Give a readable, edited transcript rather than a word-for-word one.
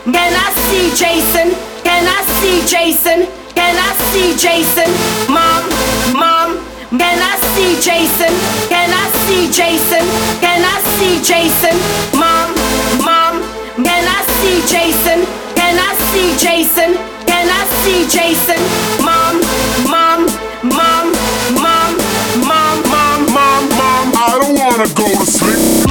Can I see Jason? Can I see Jason? Can I see Jason? Mom, mom, can I see Jason? Can I see Jason? Can I see Jason? Mom, mom, can I see Jason? Can I see Jason? Can I see Jason? Mom, mom, mom, mom, mom, mom, mom, mom. I don't wanna go to sleep.